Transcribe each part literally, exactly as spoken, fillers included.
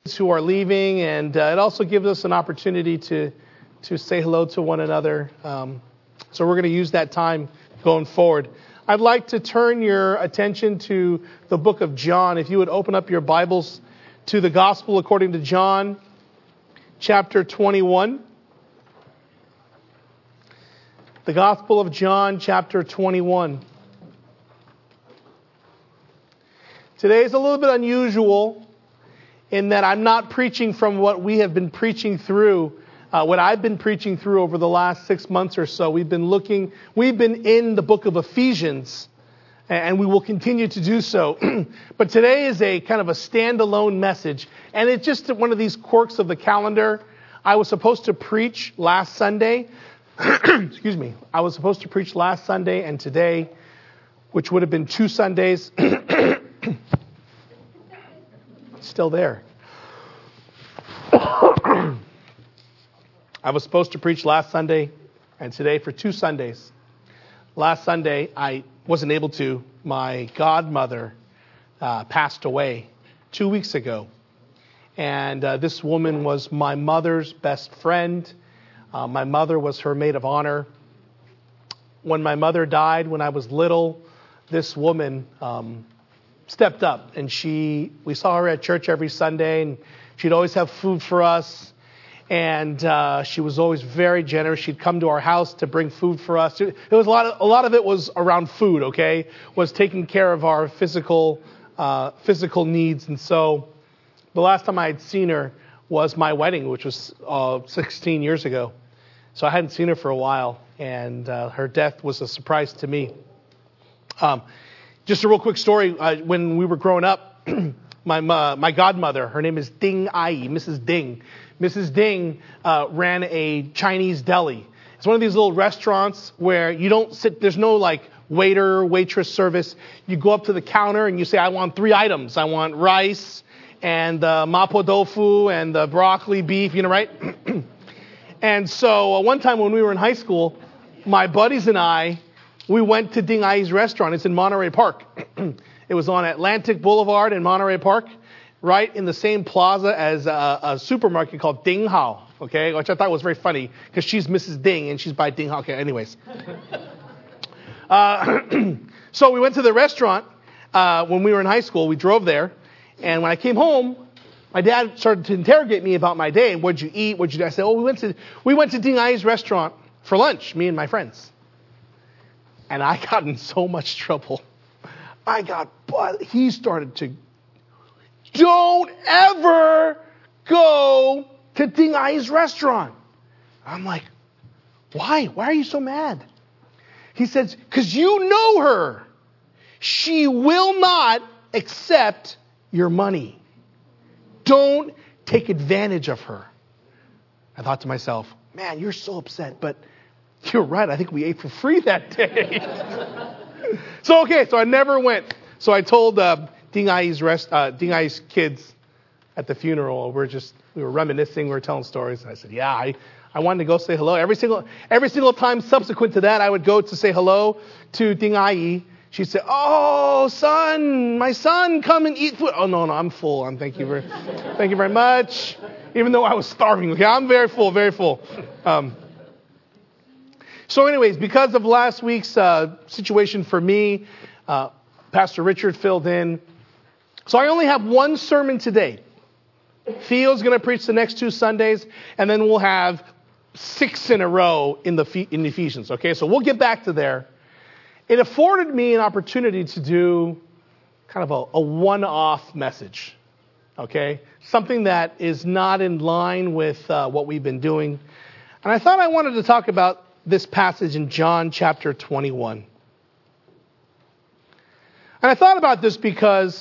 who are leaving, and uh, it also gives us an opportunity to to say hello to one another. Um, so we're going to use that time going forward. I'd like to turn your attention to the book of John. If you would open up your Bibles to the Gospel according to John, chapter twenty-one. The Gospel of John, chapter twenty-one. Today is a little bit unusual in that I'm not preaching from what we have been preaching through, uh, what I've been preaching through over the last six months or so. We've been looking, we've been in the book of Ephesians, and we will continue to do so. But today is a kind of a standalone message, and it's just one of these quirks of the calendar. I was supposed to preach last Sunday. Excuse me. I was supposed to preach last Sunday and today, which would have been two Sundays. Still there. I was supposed to preach last Sunday and today for two Sundays. Last Sunday, I wasn't able to. My godmother uh, passed away two weeks ago. And uh, this woman was my mother's best friend. Uh, my mother was her maid of honor. When my mother died, when I was little, this woman um, stepped up, and she, we saw her at church every Sunday, and she'd always have food for us, and uh, she was always very generous. She'd come to our house to bring food for us. It was a lot of, a lot of it was around food, okay, was taking care of our physical, uh, physical needs. And so the last time I had seen her was my wedding, which was uh, sixteen years ago. So I hadn't seen her for a while, and uh, her death was a surprise to me. Um, just a real quick story. Uh, when we were growing up, my uh, my godmother, her name is Ding Ai, Missus Ding. Missus Ding uh, ran a Chinese deli. It's one of these little restaurants where you don't sit, there's no like waiter, waitress service. You go up to the counter and you say, I want three items. I want rice and the mapo tofu and the broccoli beef, you know, right? And so uh, one time when we were in high school, my buddies and I, we went to Ding Ai's restaurant. It's in Monterey Park. It was on Atlantic Boulevard in Monterey Park, right in the same plaza as a, a supermarket called Ding Hao, okay, which I thought was very funny because she's Missus Ding and she's by Ding Hao. Okay, anyways. uh, so we went to the restaurant uh, when we were in high school. We drove there. And when I came home, my dad started to interrogate me about my day. What'd you eat? What'd you do? I said, oh, we went to we went to Ding Ai's restaurant for lunch, me and my friends. And I got in so much trouble. I got, but he started to, don't ever go to Ding Ai's restaurant. I'm like, why? Why are you so mad? He says, because you know her. She will not accept your money. Don't take advantage of her. I thought to myself, man, you're so upset, but you're right. I think we ate for free that day. so, okay, so I never went. So I told uh, Ding Ai's, rest, uh, Ding Ai's kids at the funeral, we're just, we were reminiscing, we were telling stories. And I said, yeah, I, I wanted to go say hello. Every single, every single time subsequent to that, I would go to say hello to Ding Ai. She'd say, oh, son, my son, come and eat food. Oh, no, no, I'm full. I'm, thank you very, thank you very much. Even though I was starving. Okay, I'm very full, very full. Um, so anyways, because of last week's uh, situation for me, uh, Pastor Richard filled in. So I only have one sermon today. Theo's going to preach the next two Sundays, and then we'll have six in a row in the in Ephesians. Okay, so we'll get back to there. It afforded me an opportunity to do kind of a, a one-off message, okay? Something that is not in line with uh, what we've been doing. And I thought I wanted to talk about this passage in John chapter twenty-one. And I thought about this because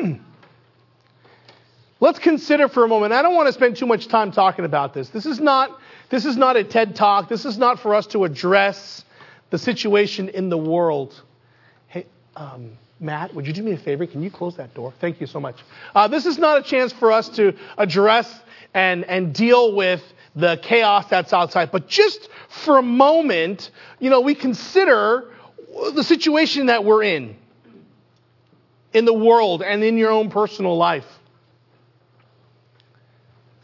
let's consider for a moment. I don't want to spend too much time talking about this. This is not, this is not a TED Talk. This is not for us to address the situation in the world. Hey, um, Matt, would you do me a favor? Can you close that door? Thank you so much. Uh, this is not a chance for us to address and, and deal with the chaos that's outside. But just for a moment, you know, we consider the situation that we're in, in the world and in your own personal life.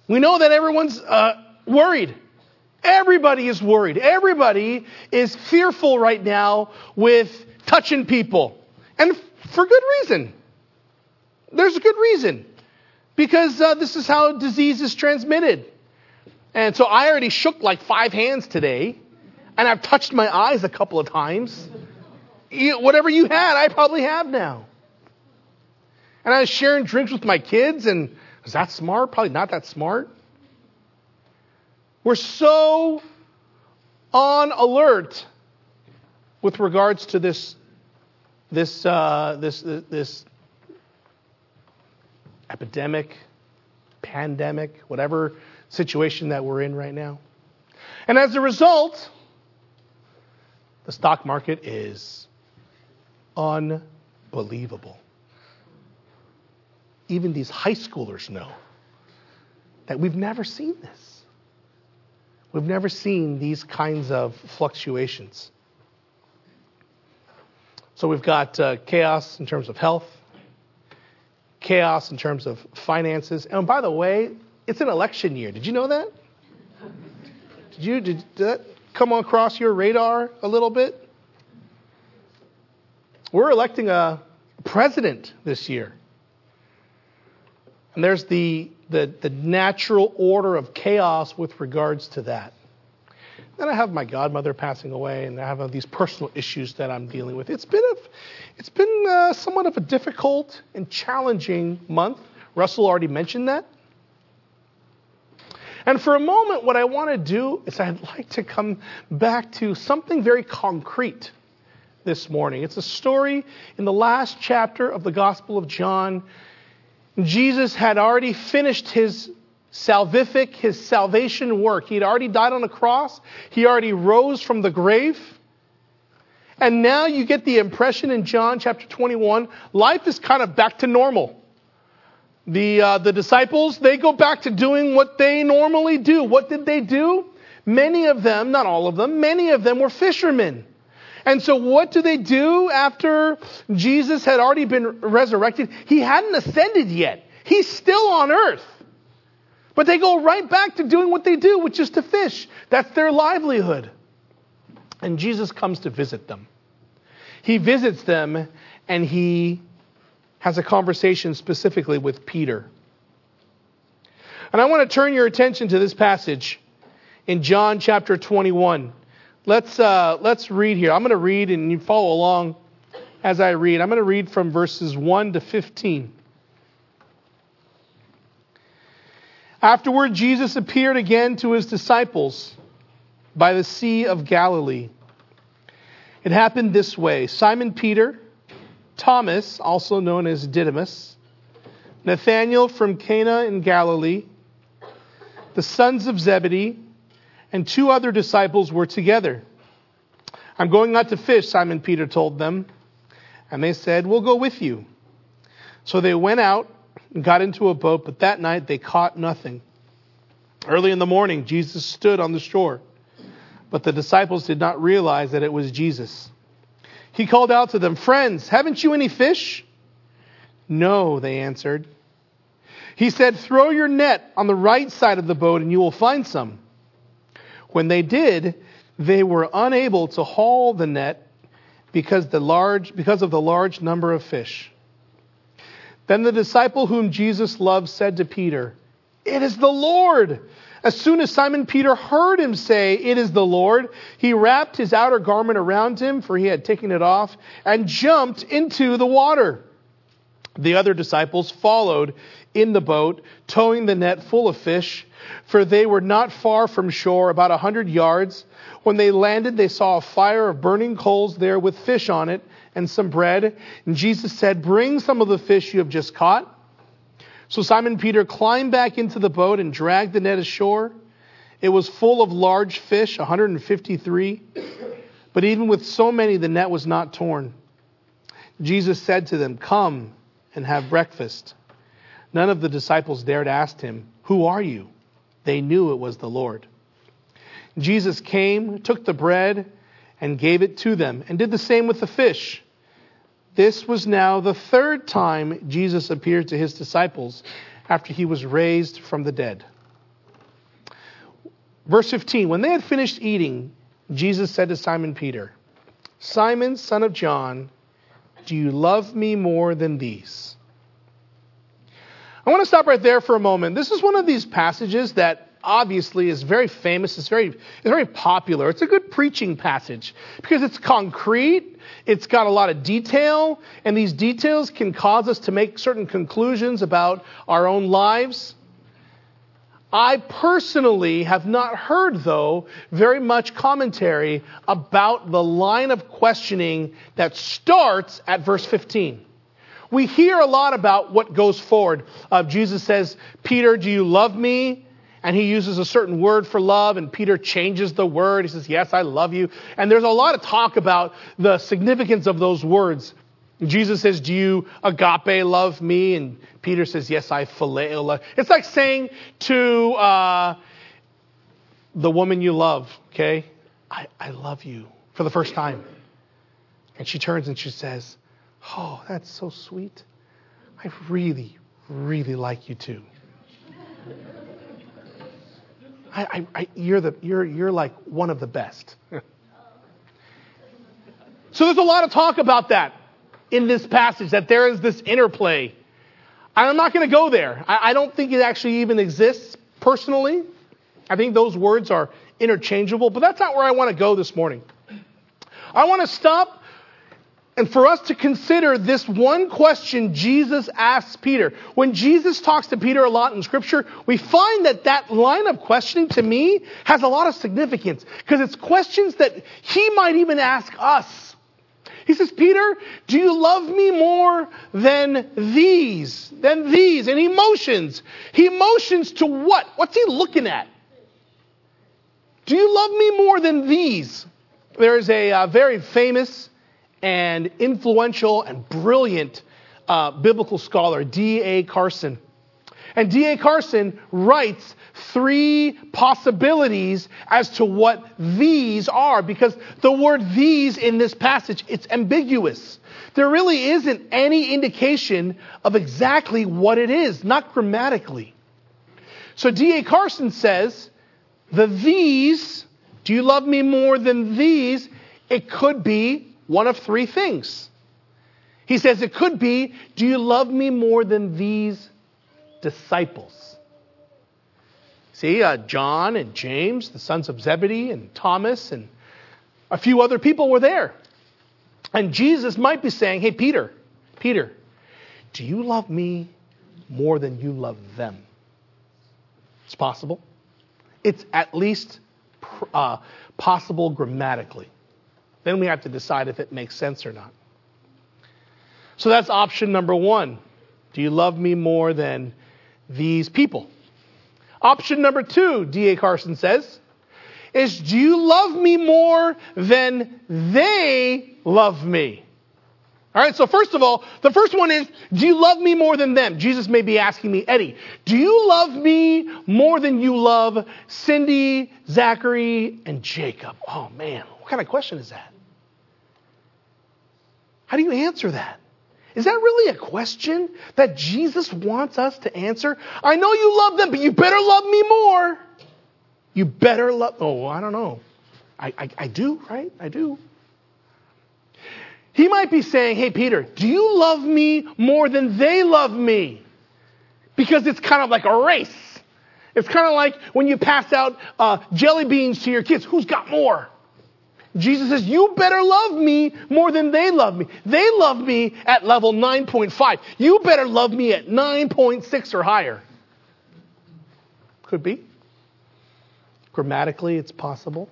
We know that everyone's uh, worried. Everybody is worried. Everybody is fearful right now with touching people. And for good reason. There's a good reason. Because uh, this is how disease is transmitted. And so I already shook like five hands today. And I've touched my eyes a couple of times. You, whatever you had, I probably have now. And I was sharing drinks with my kids. And is that smart? Probably not that smart. We're so on alert with regards to this, this, uh, this, this, this epidemic, pandemic, whatever situation that we're in right now. And as a result, the stock market is unbelievable. Even these high schoolers know that we've never seen this. We've never seen these kinds of fluctuations. So we've got uh, chaos in terms of health, chaos in terms of finances. And by the way, it's an election year. Did you know that? Did you did that come across your radar a little bit? We're electing a president this year. And there's the, the, the natural order of chaos with regards to that. Then I have my godmother passing away, and I have these personal issues that I'm dealing with. It's been a, it's been uh, somewhat of a difficult and challenging month. Russell already mentioned that. And for a moment, what I want to do is I'd like to come back to something very concrete this morning. It's a story in the last chapter of the Gospel of John. Jesus had already finished his salvific, his salvation work. He had already died on the cross. He already rose from the grave. And now you get the impression in John chapter twenty-one, life is kind of back to normal. The, uh, the disciples, they go back to doing what they normally do. What did they do? Many of them, not all of them, many of them were fishermen. And so what do they do after Jesus had already been resurrected? He hadn't ascended yet. He's still on earth. But they go right back to doing what they do, which is to fish. That's their livelihood. And Jesus comes to visit them. He visits them and he has a conversation specifically with Peter. And I want to turn your attention to this passage in John chapter twenty-one. Let's uh, let's read here. I'm going to read and you follow along as I read. I'm going to read from verses one to fifteen. Afterward, Jesus appeared again to his disciples by the Sea of Galilee. It happened this way. Simon Peter, Thomas, also known as Didymus, Nathanael from Cana in Galilee, the sons of Zebedee, and two other disciples were together. I'm going out to fish, Simon Peter told them. And they said, we'll go with you. So they went out and got into a boat, but that night they caught nothing. Early in the morning, Jesus stood on the shore, but the disciples did not realize that it was Jesus. He called out to them, friends, haven't you any fish? No, they answered. He said, throw your net on the right side of the boat and you will find some. When they did, they were unable to haul the net because the large because of the large number of fish. Then the disciple whom Jesus loved said to Peter, it is the Lord. As soon as Simon Peter heard him say, it is the Lord, he wrapped his outer garment around him, for he had taken it off, and jumped into the water. The other disciples followed in the boat, towing the net full of fish, for they were not far from shore, about a hundred yards. When they landed, they saw a fire of burning coals there with fish on it and some bread. And Jesus said, bring some of the fish you have just caught. So Simon Peter climbed back into the boat and dragged the net ashore. It was full of large fish, one hundred fifty-three. But even with so many, the net was not torn. Jesus said to them, come and have breakfast. None of the disciples dared ask him, who are you? They knew it was the Lord. Jesus came, took the bread, and gave it to them, and did the same with the fish. This was now the third time Jesus appeared to his disciples after he was raised from the dead. Verse fifteen, when they had finished eating, Jesus said to Simon Peter, Simon, son of John, do you love me more than these? I want to stop right there for a moment. This is one of these passages that obviously is very famous. It's very, it's very popular. It's a good preaching passage because it's concrete. It's got a lot of detail, and these details can cause us to make certain conclusions about our own lives. I personally have not heard, though, very much commentary about the line of questioning that starts at verse fifteen. We hear a lot about what goes forward. Uh, Jesus says, Peter, do you love me? And he uses a certain word for love, and Peter changes the word. He says, yes, I love you. And there's a lot of talk about the significance of those words. Jesus says, do you agape love me? And Peter says, yes, I phileo love. It's like saying to uh, the woman you love, okay, I, I love you for the first time. And she turns and she says, oh, that's so sweet. I really, really like you too. I, I, I, you're the, you're, you're like one of the best. So there's a lot of talk about that in this passage, that there is this interplay. I'm not going to go there. I, I don't think it actually even exists personally. I think those words are interchangeable, but that's not where I want to go this morning. I want to stop and for us to consider this one question Jesus asks Peter. When Jesus talks to Peter a lot in Scripture, we find that that line of questioning to me has a lot of significance because it's questions that he might even ask us. He says, Peter, do you love me more than these? Than these? And he motions. He motions to what? What's he looking at? Do you love me more than these? There is a uh, very famous and influential and brilliant uh, biblical scholar, D A Carson. And D A Carson writes three possibilities as to what these are, because the word these in this passage, it's ambiguous. There really isn't any indication of exactly what it is, not grammatically. So D A Carson says, the these, do you love me more than these? It could be one of three things. He says it could be, do you love me more than these disciples? See, uh, John and James, the sons of Zebedee, and Thomas, and a few other people were there. And Jesus might be saying, hey, Peter, Peter, do you love me more than you love them? It's possible. It's at least uh, possible grammatically. Then we have to decide if it makes sense or not. So that's option number one. Do you love me more than these people? Option number two, D A Carson says, is do you love me more than they love me? All right, so first of all, the first one is, do you love me more than them? Jesus may be asking me, Eddie, do you love me more than you love Cindy, Zachary, and Jacob? Oh man, what kind of question is that? How do you answer that? Is that really a question that Jesus wants us to answer? I know you love them, but you better love me more. You better love, oh, I don't know. I, I, I do, right? I do. He might be saying, hey, Peter, do you love me more than they love me? Because it's kind of like a race. It's kind of like when you pass out uh, jelly beans to your kids. Who's got more? Jesus says, you better love me more than they love me. They love me at level nine point five. You better love me at nine point six or higher. Could be. Grammatically, it's possible.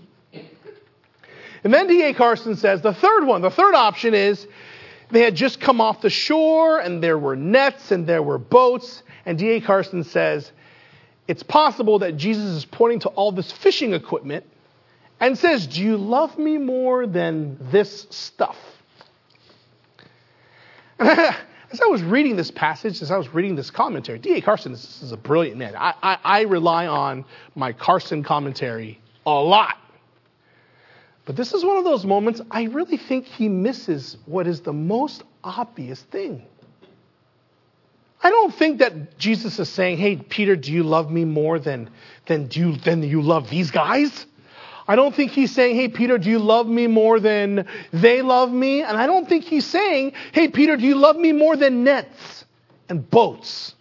And then D A Carson says the third one, the third option is they had just come off the shore and there were nets and there were boats. And D A Carson says it's possible that Jesus is pointing to all this fishing equipment and says, do you love me more than this stuff? As I was reading this passage, as I was reading this commentary, D A Carson is, is a brilliant man. I, I, I rely on my Carson commentary a lot. But this is one of those moments I really think he misses what is the most obvious thing. I don't think that Jesus is saying, hey, Peter, do you love me more than, than, do you, than you love these guys? I don't think he's saying, hey, Peter, do you love me more than they love me? And I don't think he's saying, hey, Peter, do you love me more than nets and boats?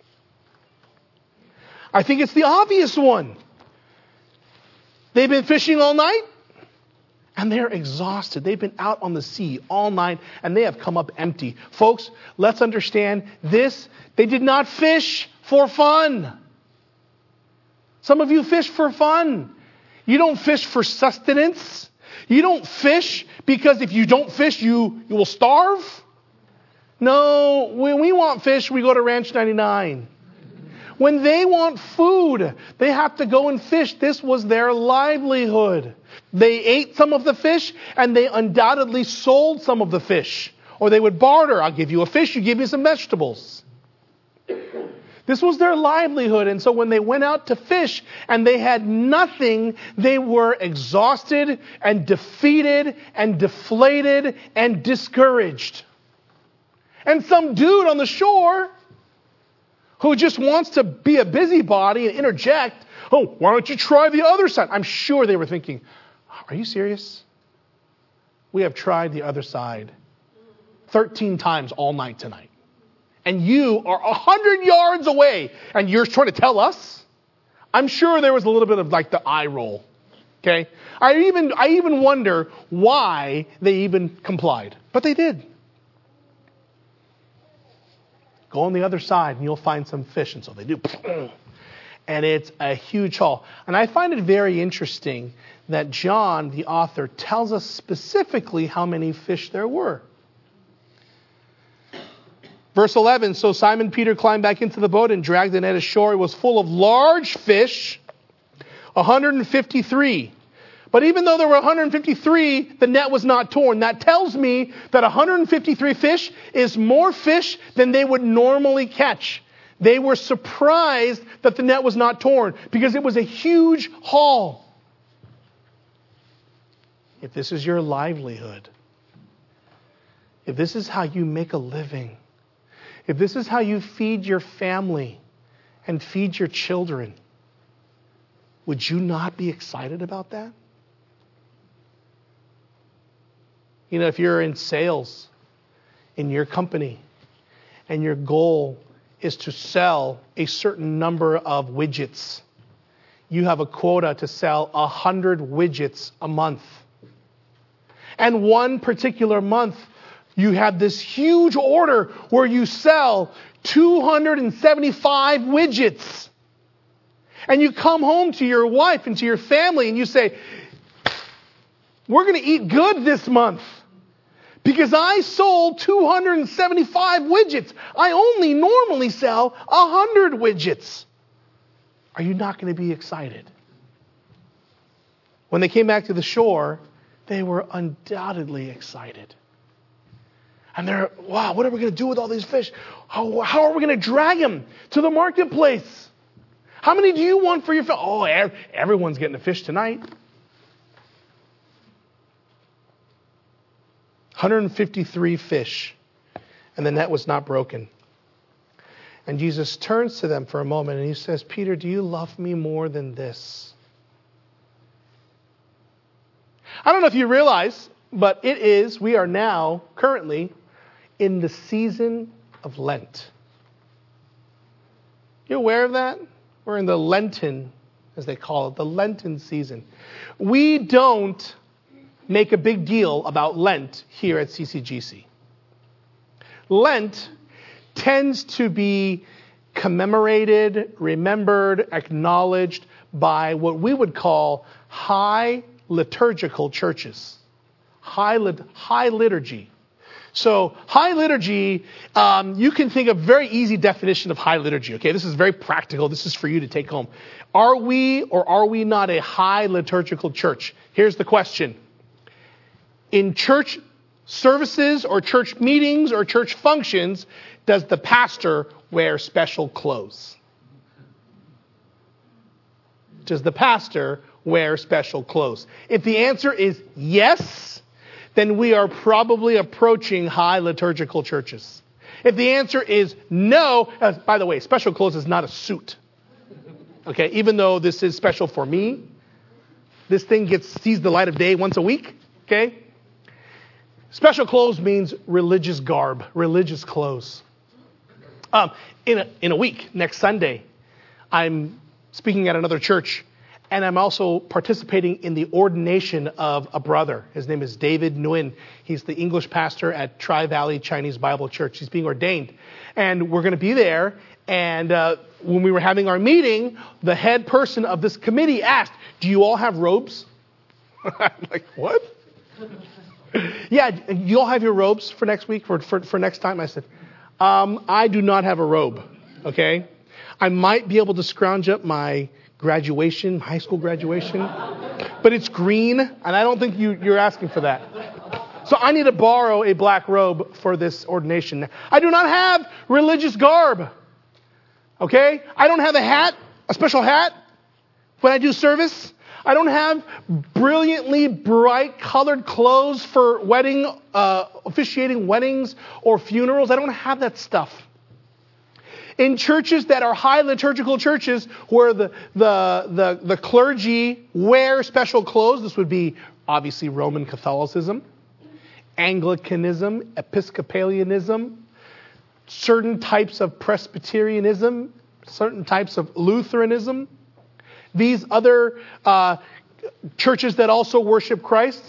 I think it's the obvious one. They've been fishing all night and they're exhausted. They've been out on the sea all night and they have come up empty. Folks, let's understand this. They did not fish for fun. Some of you fish for fun. You don't fish for sustenance. You don't fish because if you don't fish, you, you will starve. No, when we want fish, we go to Ranch ninety-nine. When they want food, they have to go and fish. This was their livelihood. They ate some of the fish and they undoubtedly sold some of the fish. Or they would barter. I'll give you a fish, you give me some vegetables. This was their livelihood. And so when they went out to fish and they had nothing, they were exhausted and defeated and deflated and discouraged. And some dude on the shore who just wants to be a busybody and interject, oh, why don't you try the other side? I'm sure they were thinking, are you serious? We have tried the other side thirteen times all night tonight. And you are a hundred yards away and you're trying to tell us? I'm sure there was a little bit of like the eye roll. Okay? I even, I even wonder why they even complied. But they did. Go on the other side and you'll find some fish. And so they do. And it's a huge haul. And I find it very interesting that John, the author, tells us specifically how many fish there were. Verse eleven, so Simon Peter climbed back into the boat and dragged the net ashore. It was full of large fish, one hundred fifty-three. But even though there were one hundred fifty-three, the net was not torn. That tells me that one hundred fifty-three fish is more fish than they would normally catch. They were surprised that the net was not torn because it was a huge haul. If this is your livelihood, if this is how you make a living, if this is how you feed your family and feed your children, would you not be excited about that? You know, if you're in sales in your company and your goal is to sell a certain number of widgets, you have a quota to sell one hundred widgets a month. And one particular month, you have this huge order where you sell two hundred seventy-five widgets. And you come home to your wife and to your family and you say, we're going to eat good this month because I sold two hundred seventy-five widgets. I only normally sell one hundred widgets. Are you not going to be excited? When they came back to the shore, they were undoubtedly excited. And they're, wow, what are we going to do with all these fish? How, how are we going to drag them to the marketplace? How many do you want for your fish? Oh, everyone's getting a fish tonight. one hundred fifty-three fish, and the net was not broken. And Jesus turns to them for a moment and he says, Peter, do you love me more than this? I don't know if you realize, but it is, we are now currently in the season of Lent. You aware of that? We're in the Lenten, as they call it, the Lenten season. We don't make a big deal about Lent here at C C G C. Lent tends to be commemorated, remembered, acknowledged by what we would call high liturgical churches. High, lit- high liturgy. So high liturgy, um, you can think of very easy definition of high liturgy. Okay, this is very practical. This is for you to take home. Are we or are we not a high liturgical church? Here's the question. In church services or church meetings or church functions, does the pastor wear special clothes? Does the pastor wear special clothes? If the answer is yes, then we are probably approaching high liturgical churches. If the answer is no, uh, by the way, special clothes is not a suit. Okay, even though this is special for me, this thing gets sees the light of day once a week. Okay? Special clothes means religious garb, religious clothes. Um, in a, in a week, next Sunday, I'm speaking at another church, and I'm also participating in the ordination of a brother. His name is David Nguyen. He's the English pastor at Tri-Valley Chinese Bible Church. He's being ordained. And we're going to be there. And uh, when we were having our meeting, the head person of this committee asked, do you all have robes? I'm like, what? Yeah, you all have your robes for next week, for, for, for next time? I said, um, I do not have a robe, okay? I might be able to scrounge up my graduation, high school graduation, but it's green, and I don't think you, you're asking for that. So I need to borrow a black robe for this ordination. I do not have religious garb, okay? I don't have a hat, a special hat when I do service. I don't have brilliantly bright colored clothes for wedding, uh, officiating weddings or funerals. I don't have that stuff. In churches that are high liturgical churches where the, the, the, the clergy wear special clothes, this would be obviously Roman Catholicism, Anglicanism, Episcopalianism, certain types of Presbyterianism, certain types of Lutheranism, these other uh, churches that also worship Christ,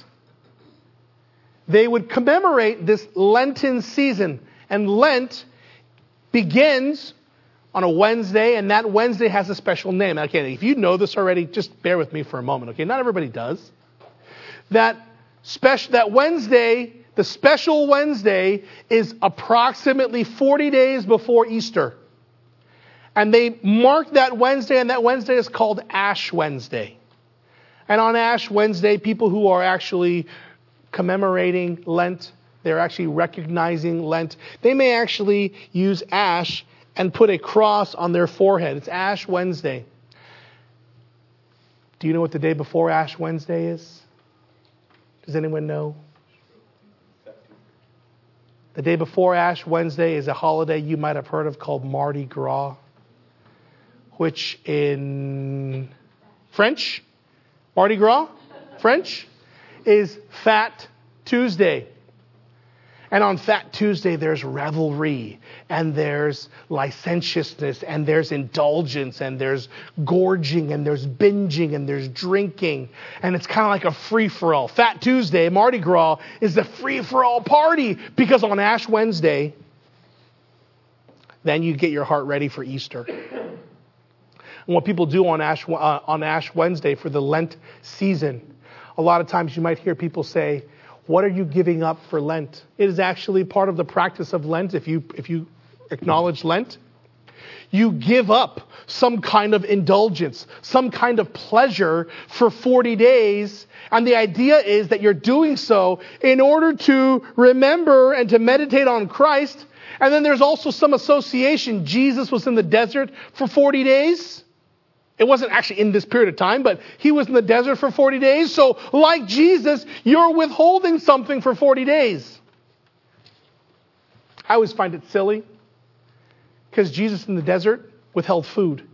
they would commemorate this Lenten season. And Lent begins on a Wednesday, and that Wednesday has a special name. Okay, if you know this already, just bear with me for a moment. Okay, not everybody does. That special, that Wednesday, the special Wednesday, is approximately forty days before Easter. And they mark that Wednesday, and that Wednesday is called Ash Wednesday. And on Ash Wednesday, people who are actually commemorating Lent, they're actually recognizing Lent, they may actually use ash and put a cross on their forehead. It's Ash Wednesday. Do you know what the day before Ash Wednesday is? Does anyone know? The day before Ash Wednesday is a holiday you might have heard of called Mardi Gras, which in French, Mardi Gras, French, is Fat Tuesday. And on Fat Tuesday, there's revelry, and there's licentiousness, and there's indulgence, and there's gorging, and there's binging, and there's drinking. And it's kind of like a free-for-all. Fat Tuesday, Mardi Gras, is a free-for-all party, because on Ash Wednesday, then you get your heart ready for Easter. And what people do on Ash, uh, on Ash Wednesday for the Lent season, a lot of times you might hear people say, what are you giving up for Lent? It is actually part of the practice of Lent. If you, if you acknowledge Lent, you give up some kind of indulgence, some kind of pleasure for forty days. And the idea is that you're doing so in order to remember and to meditate on Christ. And then there's also some association. Jesus was in the desert for forty days. It wasn't actually in this period of time, but he was in the desert for forty days. So like Jesus, you're withholding something for forty days. I always find it silly because Jesus in the desert withheld food.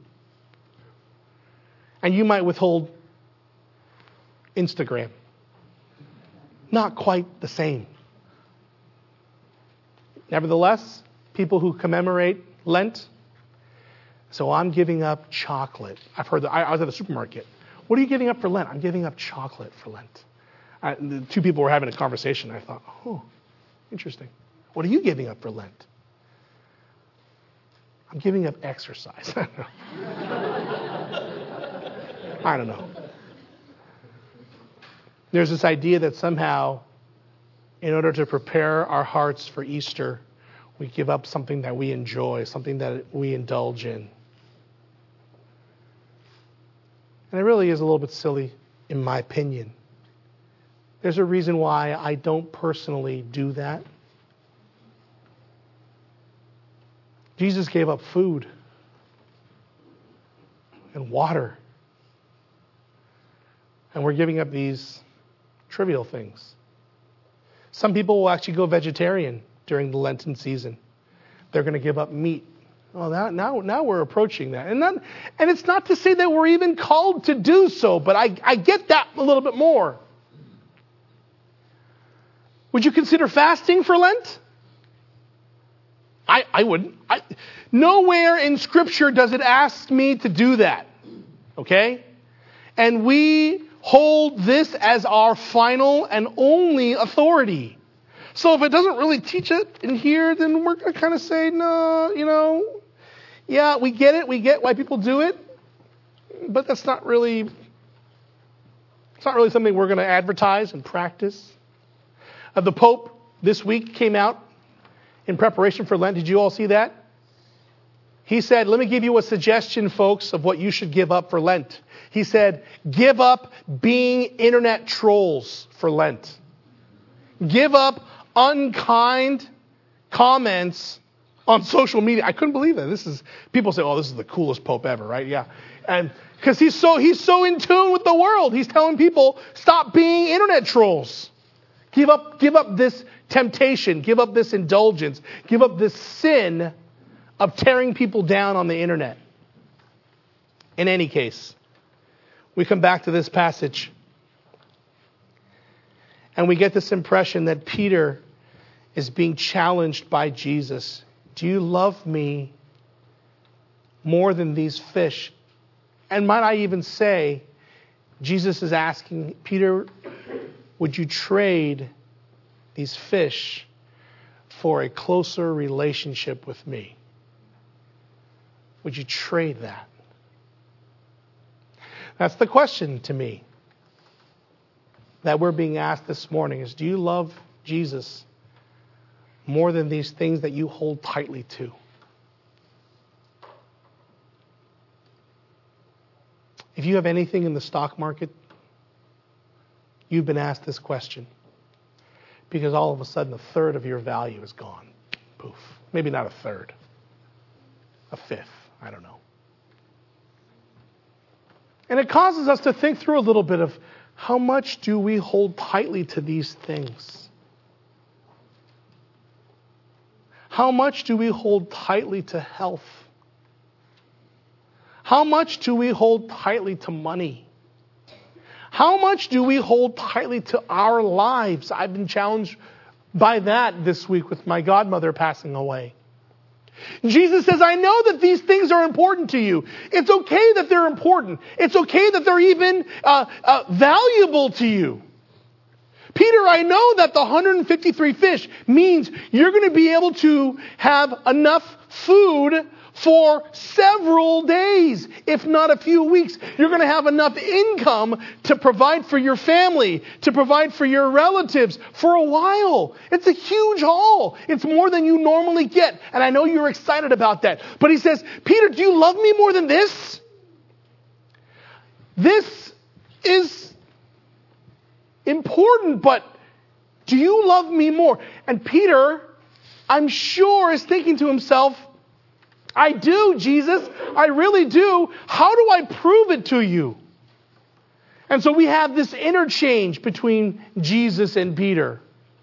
And you might withhold Instagram. Not quite the same. Nevertheless, people who commemorate Lent, so I'm giving up chocolate. I've heard that. I, I was at the supermarket. What are you giving up for Lent? I'm giving up chocolate for Lent. I, the two people were having a conversation. I thought, oh, interesting. What are you giving up for Lent? I'm giving up exercise. I don't know. There's this idea that somehow, in order to prepare our hearts for Easter, we give up something that we enjoy, something that we indulge in. And it really is a little bit silly, in my opinion. There's a reason why I don't personally do that. Jesus gave up food and water. And we're giving up these trivial things. Some people will actually go vegetarian during the Lenten season. they're going to give up meat. Well, now, now, now we're approaching that. And that, and it's not to say that we're even called to do so, but I, I get that a little bit more. Would you consider fasting for Lent? I, I wouldn't. I, nowhere in Scripture does it ask me to do that. Okay? And we hold this as our final and only authority. So if it doesn't really teach it in here, then we're going to kind of say, no, you know, yeah, we get it. We get why people do it. But that's not really, it's not really something we're going to advertise and practice. Uh, the Pope this week came out in preparation for Lent. Did you all see that? He said, let me give you a suggestion, folks, of what you should give up for Lent. He said, give up being internet trolls for Lent. Give up unkind comments on social media. I couldn't believe that. This is, people say, oh, this is the coolest Pope ever, right? Yeah. And because he's so, he's so in tune with the world. He's telling people, stop being internet trolls. Give up, give up this temptation. Give up this indulgence. Give up this sin of tearing people down on the internet. In any case, we come back to this passage. And we get this impression that Peter is being challenged by Jesus. Do you love me more than these fish? And might I even say, Jesus is asking, Peter, would you trade these fish for a closer relationship with me? Would you trade that? That's the question to me that we're being asked this morning is, do you love Jesus more than these things that you hold tightly to? If you have anything in the stock market, you've been asked this question because all of a sudden a third of your value is gone. Poof. Maybe not a third. A fifth. I don't know. And it causes us to think through a little bit of how much do we hold tightly to these things? How much do we hold tightly to health? How much do we hold tightly to money? How much do we hold tightly to our lives? I've been challenged by that this week with my godmother passing away. Jesus says, I know that these things are important to you. It's okay that they're important. It's okay that they're even uh, uh, valuable to you. Peter, I know that the one hundred fifty-three fish means you're going to be able to have enough food for several days, if not a few weeks. You're going to have enough income to provide for your family, to provide for your relatives for a while. It's a huge haul. It's more than you normally get. And I know you're excited about that. But he says, Peter, do you love me more than this? This is important, but do you love me more? And Peter, I'm sure, is thinking to himself, I do, Jesus. I really do. How do I prove it to you? And so we have this interchange between Jesus and Peter.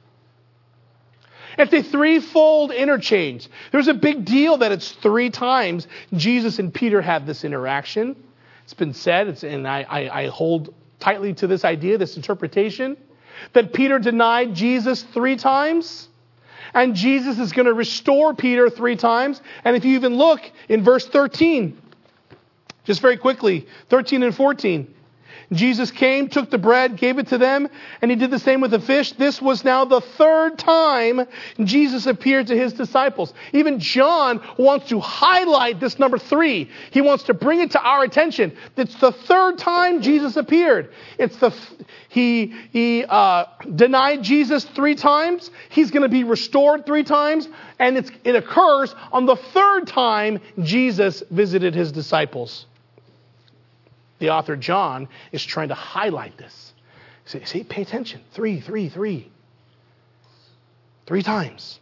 It's a threefold interchange. There's a big deal that it's three times Jesus and Peter have this interaction. It's been said, it's, and I, I, I hold tightly to this idea, this interpretation, that Peter denied Jesus three times. And Jesus is going to restore Peter three times. And if you even look in verse thirteen, just very quickly, thirteen and fourteen. Jesus came, took the bread, gave it to them, and he did the same with the fish. This was now the third time Jesus appeared to his disciples. Even John wants to highlight this number three. He wants to bring it to our attention. It's the third time Jesus appeared. It's the he he uh, denied Jesus three times. He's going to be restored three times, and it's, it occurs on the third time Jesus visited his disciples. The author John is trying to highlight this. See, see, pay attention. Three, three, three. Three times.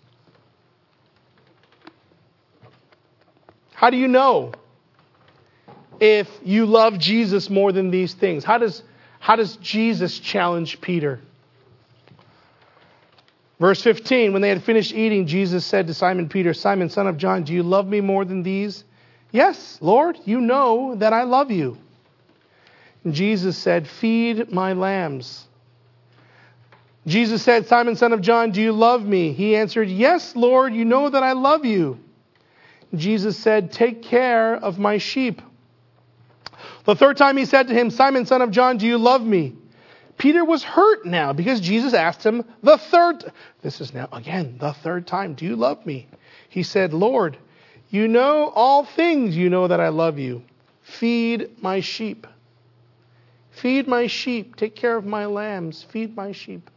How do you know if you love Jesus more than these things? How does, how does Jesus challenge Peter? Verse fifteen, when they had finished eating, Jesus said to Simon Peter, Simon, son of John, do you love me more than these? Yes, Lord, you know that I love you. And Jesus said, feed my lambs. Jesus said, Simon, son of John, do you love me? He answered, yes, Lord, you know that I love you. Jesus said, take care of my sheep. The third time he said to him, Simon, son of John, do you love me? Peter was hurt now because Jesus asked him the third, this is now again the third time, do you love me? He said, Lord, you know all things, you know that I love you. Feed my sheep. Feed my sheep. Take care of my lambs. Feed my sheep.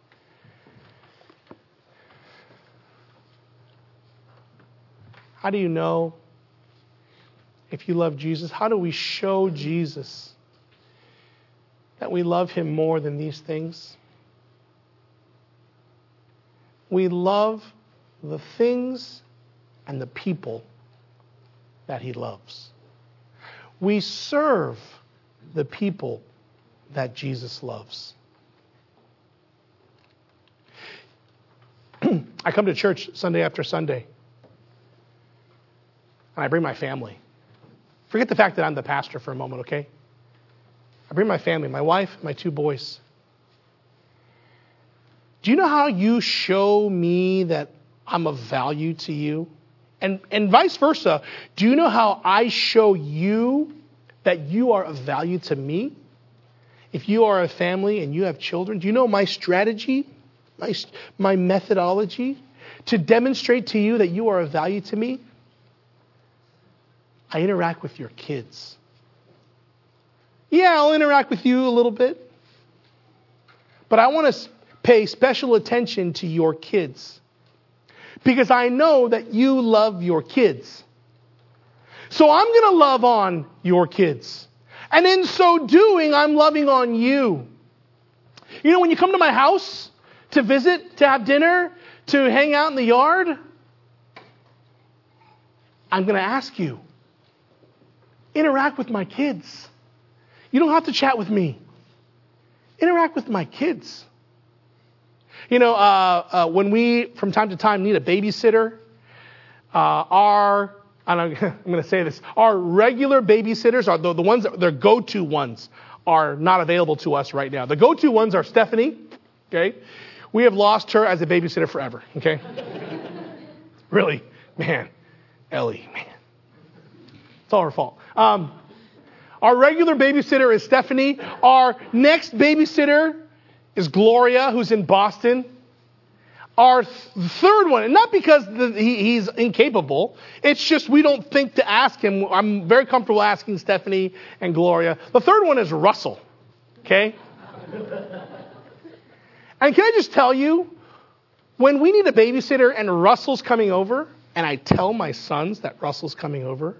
How do you know if you love Jesus? How do we show Jesus that we love him more than these things? We love the things and the people that he loves. We serve the people that Jesus loves. I come to church Sunday after Sunday. And I bring my family. Forget the fact that I'm the pastor for a moment, okay? I bring my family, my wife, my two boys. Do you know how you show me that I'm of value to you? And, and vice versa. Do you know how I show you that you are of value to me? If you are a family and you have children, do you know my strategy, my, my methodology to demonstrate to you that you are of value to me? I interact with your kids. Yeah, I'll interact with you a little bit. But I want to pay special attention to your kids. Because I know that you love your kids. So I'm going to love on your kids. And in so doing, I'm loving on you. You know, when you come to my house to visit, to have dinner, to hang out in the yard, I'm going to ask you, interact with my kids. You don't have to chat with me. Interact with my kids. You know, uh, uh, when we, from time to time, need a babysitter, uh, our, and I'm, I'm going to say this, our regular babysitters, are the, the ones that, their go-to ones, are not available to us right now. The go-to ones are Stephanie, okay? We have lost her as a babysitter forever, okay? Really, man, Ellie, man. It's all her fault. Um, our regular babysitter is Stephanie. Our next babysitter is Gloria, who's in Boston. Our th- third one, and not because the, he, he's incapable, it's just we don't think to ask him. I'm very comfortable asking Stephanie and Gloria. The third one is Russell. Okay? And can I just tell you, when we need a babysitter and Russell's coming over, and I tell my sons that Russell's coming over,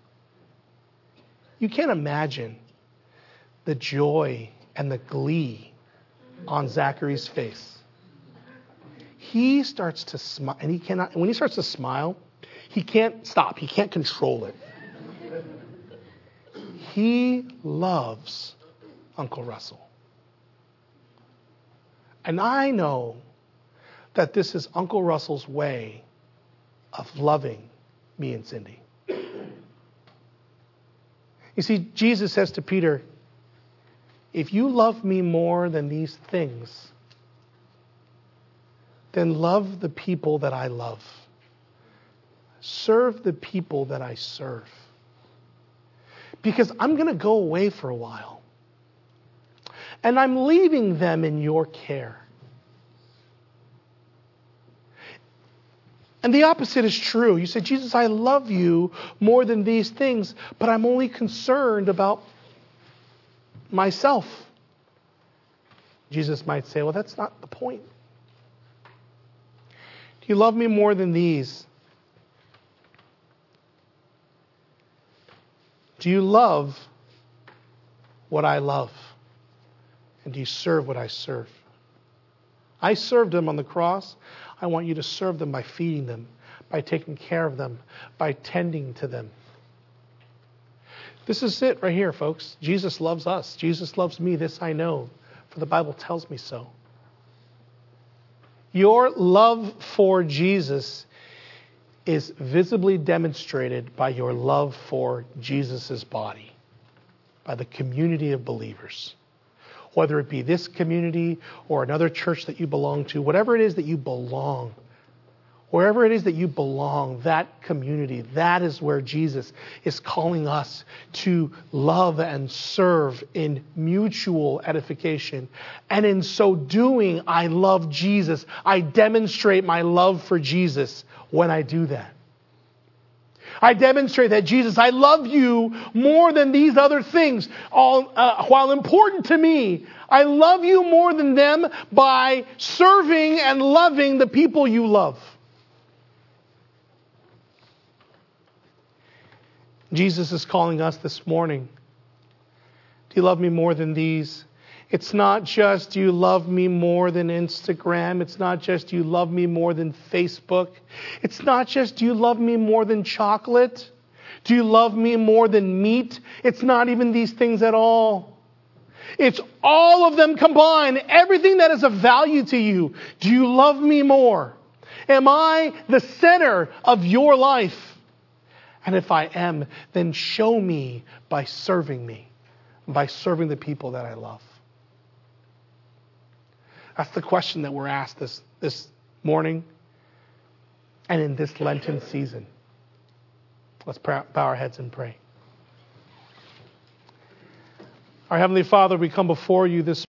you can't imagine the joy and the glee on Zachary's face. He starts to smile, and he cannot, when he starts to smile, he can't stop. He can't control it. He loves Uncle Russell. And I know that this is Uncle Russell's way of loving me and Cindy. You see, Jesus says to Peter, if you love me more than these things, then love the people that I love. Serve the people that I serve. Because I'm going to go away for a while. And I'm leaving them in your care. And the opposite is true. You say, Jesus, I love you more than these things, but I'm only concerned about myself. Jesus might say, well, that's not the point. Do you love me more than these? Do you love what I love? And do you serve what I serve? I served them on the cross. I want you to serve them by feeding them, by taking care of them, by tending to them. This is it right here, folks. Jesus loves us. Jesus loves me. This I know, for the Bible tells me so. Your love for Jesus is visibly demonstrated by your love for Jesus' body, by the community of believers. Whether it be this community or another church that you belong to, whatever it is that you belong, wherever it is that you belong, that community, that is where Jesus is calling us to love and serve in mutual edification. And in so doing, I love Jesus. I demonstrate my love for Jesus when I do that. I demonstrate that, Jesus, I love you more than these other things. All, uh, while important to me, I love you more than them by serving and loving the people you love. Jesus is calling us this morning. Do you love me more than these? It's not just, do you love me more than Instagram? It's not just, do you love me more than Facebook? It's not just, do you love me more than chocolate? Do you love me more than meat? It's not even these things at all. It's all of them combined. Everything that is of value to you. Do you love me more? Am I the center of your life? And if I am, then show me by serving me, by serving the people that I love. That's the question that we're asked this, this morning and in this Lenten season. Let's bow our heads and pray. Our Heavenly Father, we come before you this